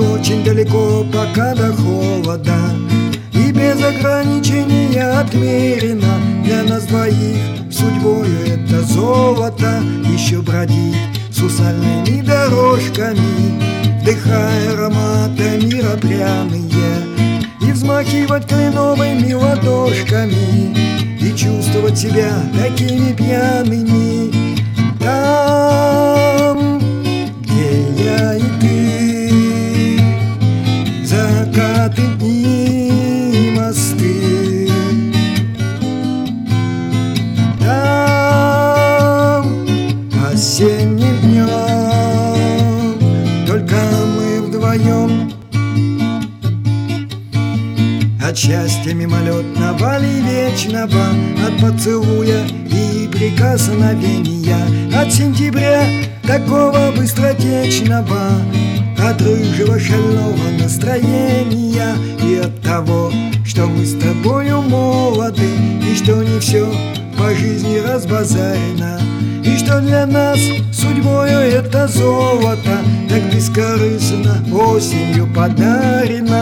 очень далеко пока до холода, и без ограничения отмерено для нас двоих судьбою это золото. Еще бродить сусальными дорожками, вдыхая ароматы мира пряные, и взмахивать кленовыми ладошками, и чувствовать себя такими пьяными. Там, где я и ты, закаты, дни, мосты. Там, осенним днем, только мы вдвоем. От счастья мимолетного ли вечного, от поцелуя и прикосновения, от сентября такого быстротечного, от рыжего шального настроения, и от того, что мы с тобою молоды, и что не все по жизни разбазарено, и что для нас судьбою это золото так бескорыстно осенью подарено.